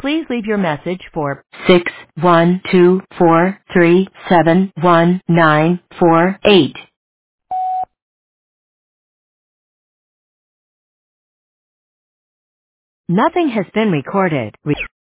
Please leave your message for 61243711948. Nothing has been recorded.